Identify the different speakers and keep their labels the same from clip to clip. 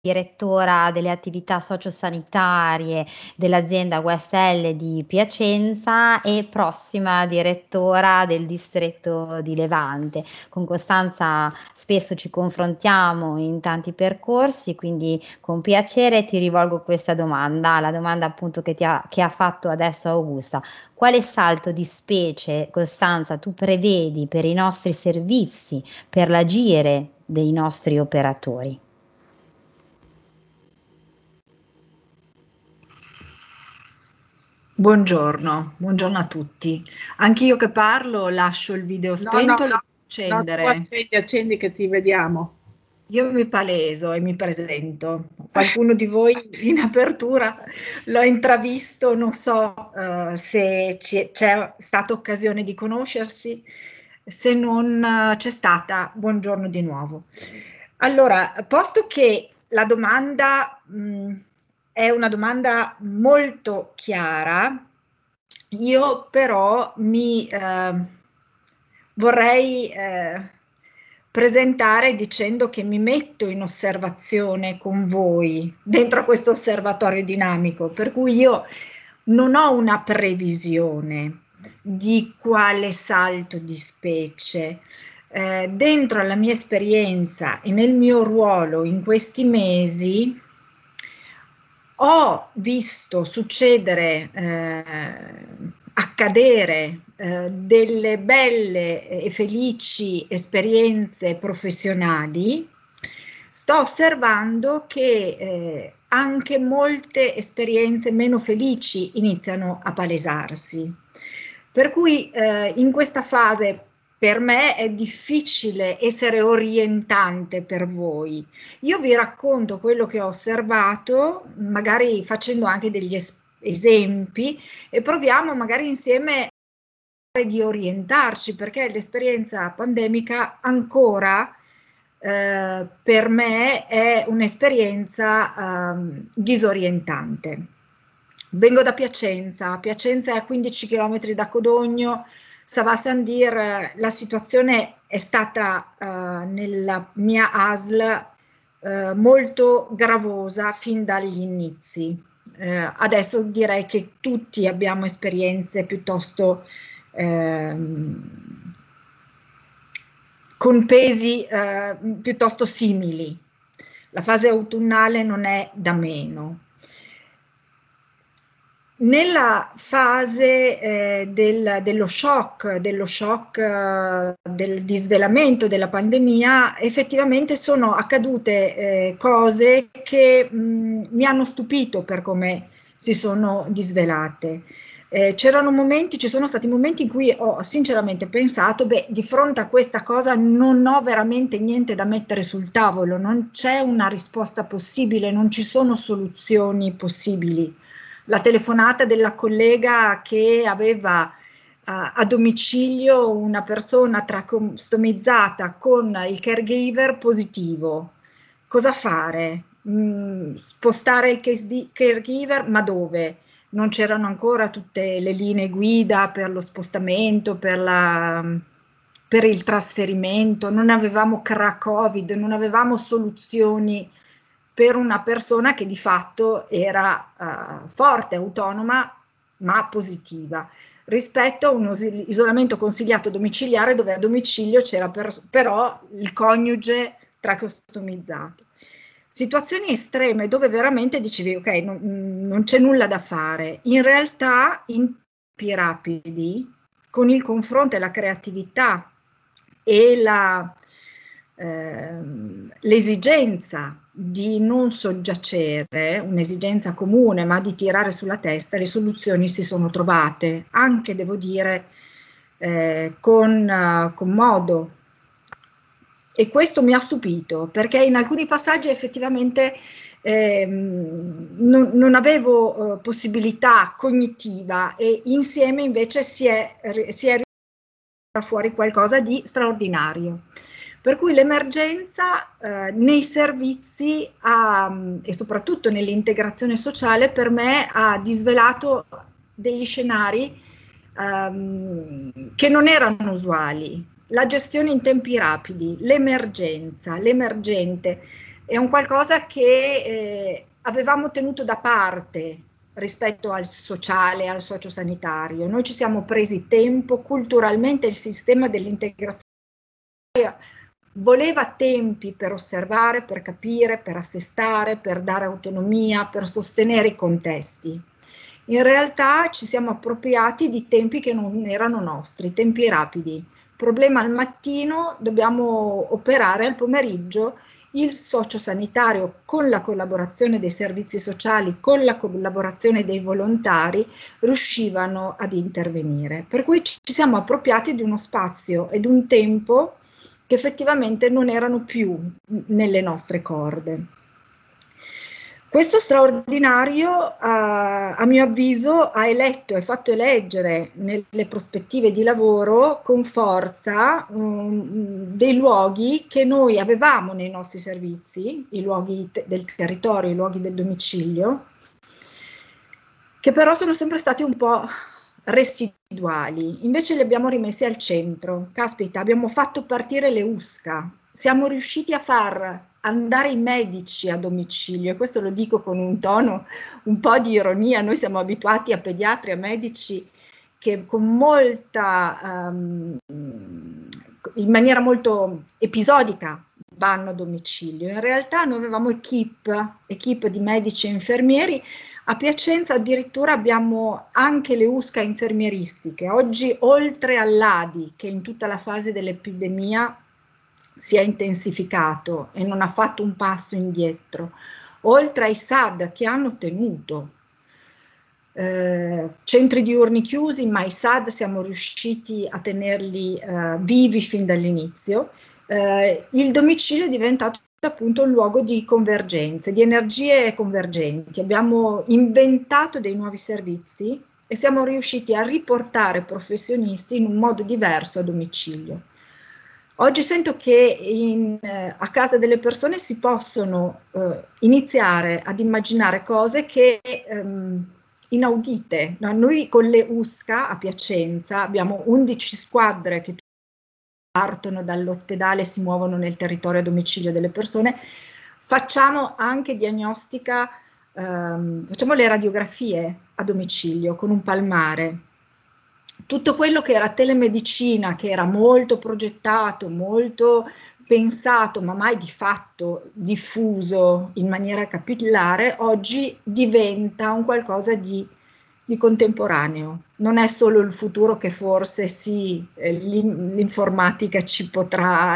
Speaker 1: direttora delle attività sociosanitarie dell'azienda USL di Piacenza e prossima direttora del distretto di Levante. Con Costanza spesso ci confrontiamo in tanti percorsi, quindi con piacere ti rivolgo questa domanda, la domanda appunto che ha fatto adesso Augusta. Quale salto di specie, Costanza, tu prevedi per i nostri servizi, per l'agire dei nostri operatori?
Speaker 2: Buongiorno, buongiorno a tutti. Anch'io che parlo lascio il video
Speaker 3: No, no,
Speaker 2: spento e lo
Speaker 3: no,
Speaker 2: devo
Speaker 3: no, tu
Speaker 2: accendere.
Speaker 3: accendi, accendi che ti vediamo.
Speaker 2: Io mi paleso e mi presento. Qualcuno di voi in apertura l'ho intravisto, non so se c'è stata occasione di conoscersi, se non c'è stata, buongiorno di nuovo. Allora, posto che la domanda è una domanda molto chiara, io però mi vorrei presentare dicendo che mi metto in osservazione con voi dentro questo osservatorio dinamico, per cui io non ho una previsione di quale salto di specie. Dentro la mia esperienza e nel mio ruolo in questi mesi ho visto succedere, accadere delle belle e felici esperienze professionali. Sto osservando che anche molte esperienze meno felici iniziano a palesarsi. Per cui in questa fase per me è difficile essere orientante per voi. Io vi racconto quello che ho osservato, magari facendo anche degli esempi e proviamo magari insieme di orientarci, perché l'esperienza pandemica ancora per me è un'esperienza disorientante. Vengo da Piacenza, Piacenza è a 15 km da Codogno, Savà-Sandir, la situazione è stata nella mia ASL molto gravosa fin dagli inizi. Adesso direi che tutti abbiamo esperienze piuttosto con pesi piuttosto simili. La fase autunnale non è da meno. Nella fase dello shock del disvelamento della pandemia, effettivamente sono accadute cose che mi hanno stupito per come si sono disvelate. Ci sono stati momenti in cui ho sinceramente pensato, beh, di fronte a questa cosa non ho veramente niente da mettere sul tavolo, non c'è una risposta possibile, non ci sono soluzioni possibili. La telefonata della collega che aveva a domicilio una persona tracostomizzata con il caregiver positivo. Cosa fare? Spostare il caregiver, ma dove? Non c'erano ancora tutte le linee guida per lo spostamento, per il trasferimento, non avevamo Covid, non avevamo soluzioni per una persona che di fatto era forte, autonoma, ma positiva, rispetto a un isolamento consigliato domiciliare dove a domicilio c'era però il coniuge tracostomizzato. Situazioni estreme dove veramente dicevi ok, non c'è nulla da fare. In realtà in tempi rapidi, con il confronto e la creatività e l'esigenza di non soggiacere, un'esigenza comune, ma di tirare sulla testa, le soluzioni si sono trovate, anche devo dire con modo. E questo mi ha stupito, perché in alcuni passaggi effettivamente non avevo possibilità cognitiva e insieme invece si è fuori qualcosa di straordinario. Per cui l'emergenza nei servizi e soprattutto nell'integrazione sociale per me ha disvelato degli scenari che non erano usuali. La gestione in tempi rapidi, l'emergenza, l'emergente, è un qualcosa che avevamo tenuto da parte rispetto al sociale, al sociosanitario. Noi ci siamo presi tempo, culturalmente il sistema dell'integrazione voleva tempi per osservare, per capire, per assestare, per dare autonomia, per sostenere i contesti. In realtà ci siamo appropriati di tempi che non erano nostri, tempi rapidi. Problema al mattino, dobbiamo operare al pomeriggio. Il sociosanitario, con la collaborazione dei servizi sociali, con la collaborazione dei volontari, riuscivano ad intervenire. Per cui ci siamo appropriati di uno spazio ed un tempo che effettivamente non erano più nelle nostre corde. Questo straordinario, a mio avviso, ha eletto e fatto eleggere nelle prospettive di lavoro con forza dei luoghi che noi avevamo nei nostri servizi, i luoghi del territorio, i luoghi del domicilio, che però sono sempre stati un po' residuali, invece li abbiamo rimessi al centro. Caspita, abbiamo fatto partire le USCA, siamo riusciti a far andare i medici a domicilio, e questo lo dico con un tono un po' di ironia. Noi siamo abituati a pediatri, a medici che con molta, in maniera molto episodica vanno a domicilio. In realtà noi avevamo equip di medici e infermieri. A Piacenza addirittura abbiamo anche le USCA infermieristiche. Oggi, oltre all'ADI, che in tutta la fase dell'epidemia si è intensificato e non ha fatto un passo indietro, oltre ai SAD che hanno tenuto centri diurni chiusi, ma i SAD siamo riusciti a tenerli vivi fin dall'inizio, il domicilio è diventato appunto un luogo di convergenze, di energie convergenti. Abbiamo inventato dei nuovi servizi e siamo riusciti a riportare professionisti in un modo diverso a domicilio. Oggi sento che a casa delle persone si possono iniziare ad immaginare cose che inaudite. No? Noi con le USCA a Piacenza abbiamo 11 squadre che partono dall'ospedale e si muovono nel territorio a domicilio delle persone. Facciamo anche diagnostica, facciamo le radiografie a domicilio con un palmare. Tutto quello che era telemedicina, che era molto progettato, molto pensato, ma mai di fatto diffuso in maniera capillare, oggi diventa un qualcosa di contemporaneo. Non è solo il futuro che forse sì, l'informatica ci potrà,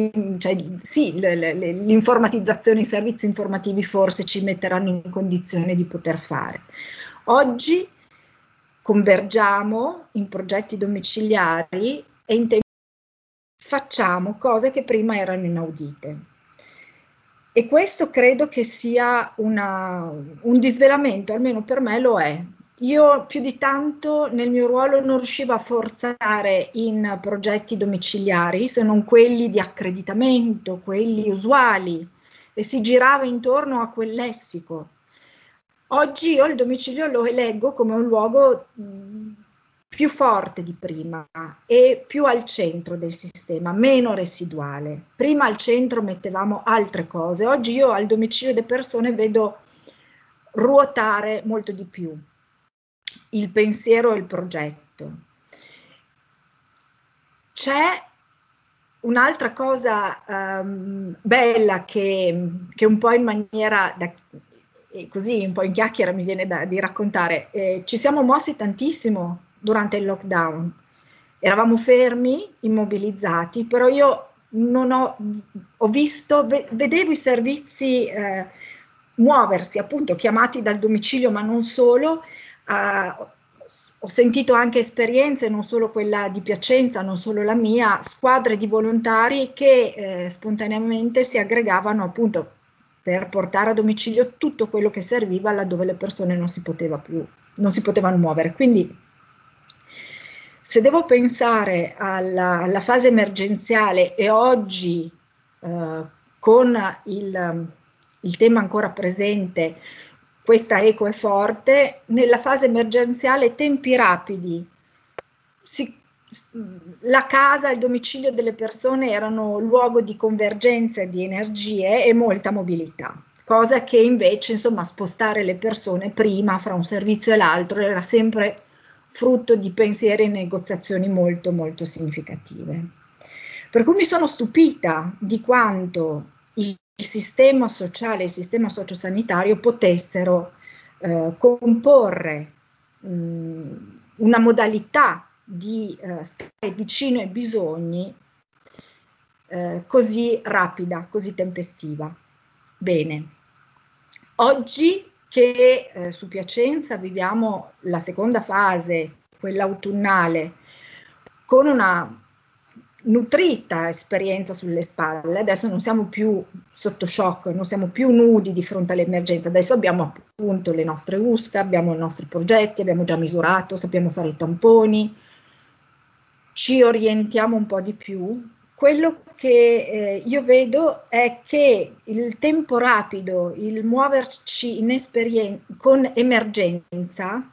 Speaker 2: l'informatizzazione, i servizi informativi forse ci metteranno in condizione di poter fare. Oggi convergiamo in progetti domiciliari e in tempi facciamo cose che prima erano inaudite. E questo credo che sia un disvelamento, almeno per me lo è. Io più di tanto nel mio ruolo non riuscivo a forzare in progetti domiciliari, se non quelli di accreditamento, quelli usuali, e si girava intorno a quel lessico. Oggi io il domicilio lo eleggo come un luogo più forte di prima e più al centro del sistema, meno residuale. Prima al centro mettevamo altre cose, oggi io al domicilio delle persone vedo ruotare molto di più il pensiero e il progetto. C'è un'altra cosa bella che un po' in maniera così un po' in chiacchiera mi viene di raccontare. Ci siamo mossi tantissimo durante il lockdown, eravamo fermi, immobilizzati, però io non ho visto, vedevo i servizi muoversi, appunto chiamati dal domicilio, ma non solo. Ho sentito anche esperienze, non solo quella di Piacenza, non solo la mia, squadre di volontari che spontaneamente si aggregavano appunto per portare a domicilio tutto quello che serviva laddove le persone non si potevano muovere. Quindi se devo pensare alla fase emergenziale e oggi con il tema ancora presente, questa eco è forte, nella fase emergenziale tempi rapidi, la casa, il domicilio delle persone erano luogo di convergenza di energie e molta mobilità, cosa che invece, insomma, spostare le persone prima fra un servizio e l'altro era sempre frutto di pensieri e negoziazioni molto, molto significative. Per cui mi sono stupita di quanto il sistema sociale e il sistema sociosanitario potessero comporre una modalità di stare vicino ai bisogni così rapida, così tempestiva. Bene, oggi che su Piacenza viviamo la seconda fase, quella autunnale, con una nutrita esperienza sulle spalle, adesso non siamo più sotto shock, non siamo più nudi di fronte all'emergenza, adesso abbiamo appunto le nostre USCA, abbiamo i nostri progetti, abbiamo già misurato, sappiamo fare i tamponi, ci orientiamo un po' di più. Quello che io vedo è che il tempo rapido, il muoverci con emergenza,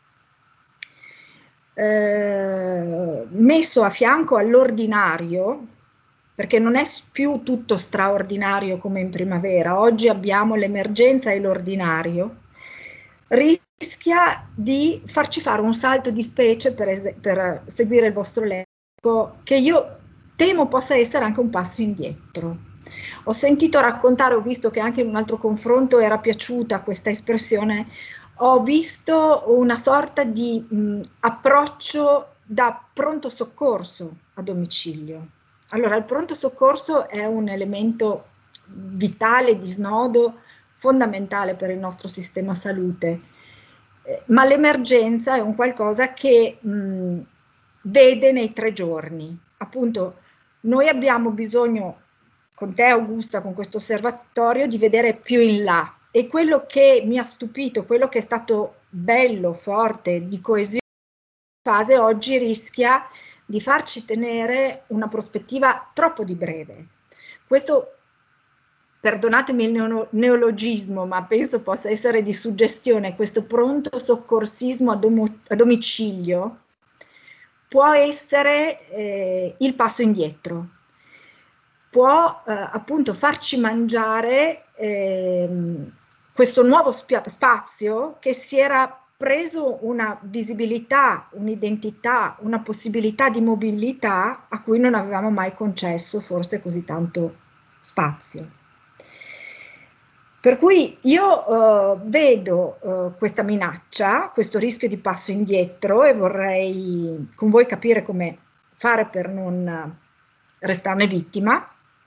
Speaker 2: messo a fianco all'ordinario, perché non è più tutto straordinario come in primavera, oggi abbiamo l'emergenza e l'ordinario, rischia di farci fare un salto di specie per seguire il vostro elenco, che io temo possa essere anche un passo indietro. Ho sentito raccontare, ho visto che anche in un altro confronto era piaciuta questa espressione, ho visto una sorta di approccio da pronto soccorso a domicilio. Allora, il pronto soccorso è un elemento vitale, di snodo, fondamentale per il nostro sistema salute, ma l'emergenza è un qualcosa che vede nei 3 giorni. Appunto, noi abbiamo bisogno, con te Augusta, con questo osservatorio, di vedere più in là. E quello che mi ha stupito, quello che è stato bello, forte, di coesione fase, oggi rischia di farci tenere una prospettiva troppo di breve. Questo, perdonatemi il neologismo, ma penso possa essere di suggestione, questo pronto soccorsismo a domicilio può essere il passo indietro, può appunto farci mangiare questo nuovo spazio che si era preso una visibilità, un'identità, una possibilità di mobilità a cui non avevamo mai concesso forse così tanto spazio. Per cui io vedo questa minaccia, questo rischio di passo indietro e vorrei con voi capire come fare per non restarne vittima.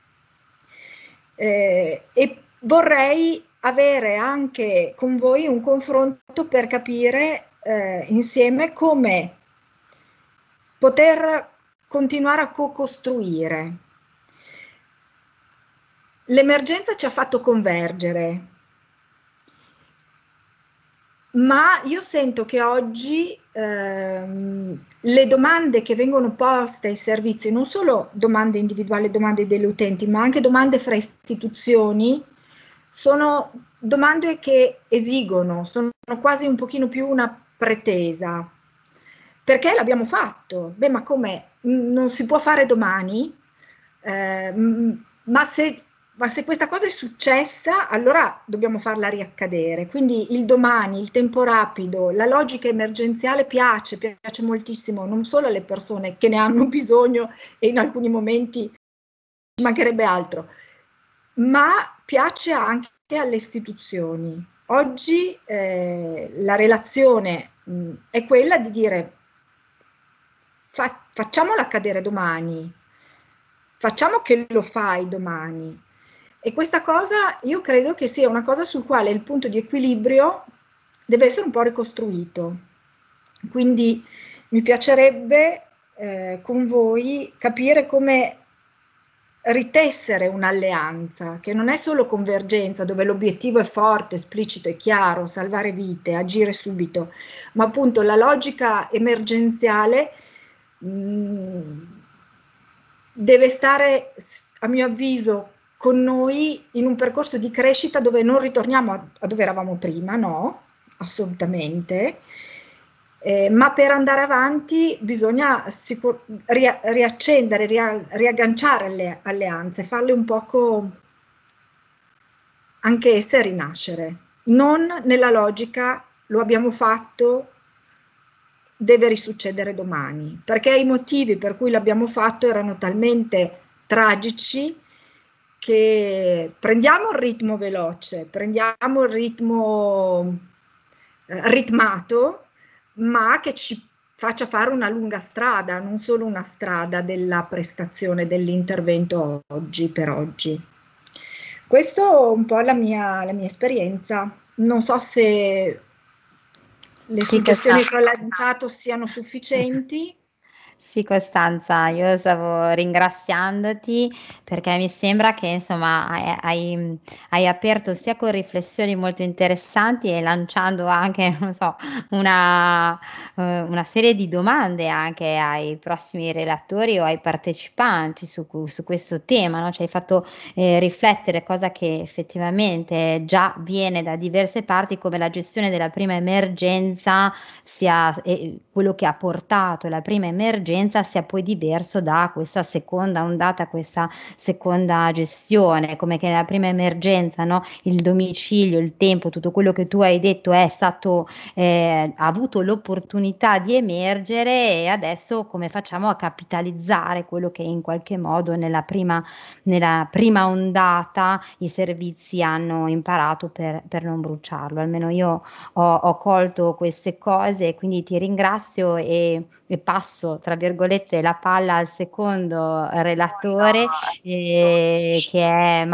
Speaker 2: E vorrei avere anche con voi un confronto per capire insieme come poter continuare a co-costruire. L'emergenza ci ha fatto convergere, ma io sento che oggi le domande che vengono poste ai servizi, non solo domande individuali, domande degli utenti, ma anche domande fra istituzioni, sono domande che esigono, sono quasi un pochino più una pretesa. Perché l'abbiamo fatto? Beh, ma come? Non si può fare domani? Ma se questa cosa è successa, allora dobbiamo farla riaccadere. Quindi il domani, il tempo rapido, la logica emergenziale piace moltissimo, non solo alle persone che ne hanno bisogno e in alcuni momenti ci mancherebbe altro, ma piace anche alle istituzioni. Oggi la relazione è quella di dire facciamola accadere domani, facciamo che lo fai domani. E questa cosa io credo che sia una cosa sul quale il punto di equilibrio deve essere un po' ricostruito. Quindi mi piacerebbe con voi capire come ritessere un'alleanza, che non è solo convergenza, dove l'obiettivo è forte, esplicito e chiaro, salvare vite, agire subito, ma appunto la logica emergenziale deve stare, a mio avviso, con noi in un percorso di crescita dove non ritorniamo a dove eravamo prima, no, assolutamente, Ma per andare avanti bisogna riaccendere, riagganciare le alleanze, farle un poco anche esse rinascere, non nella logica lo abbiamo fatto, deve risuccedere domani, perché i motivi per cui l'abbiamo fatto erano talmente tragici che prendiamo il ritmo veloce, prendiamo il ritmo ritmato, ma che ci faccia fare una lunga strada, non solo una strada della prestazione dell'intervento oggi per oggi. Questo è un po' la mia esperienza. Non so se le suggestioni che ho lanciato siano sufficienti.
Speaker 1: Sì, Costanza, io stavo ringraziandoti perché mi sembra che insomma hai aperto sia con riflessioni molto interessanti e lanciando anche, non so, una serie di domande anche ai prossimi relatori o ai partecipanti su questo tema, no? Ci hai fatto riflettere, cosa che effettivamente già viene da diverse parti, come la gestione della prima emergenza sia quello che ha portato la prima emergenza sia poi diverso da questa seconda ondata, questa seconda gestione, come che nella prima emergenza, no? Il domicilio, il tempo, tutto quello che tu hai detto è stato, ha avuto l'opportunità di emergere, e adesso come facciamo a capitalizzare quello che in qualche modo nella prima ondata i servizi hanno imparato per non bruciarlo. Almeno io ho colto queste cose, e quindi ti ringrazio e passo, tra virgolette, la palla al secondo relatore, che è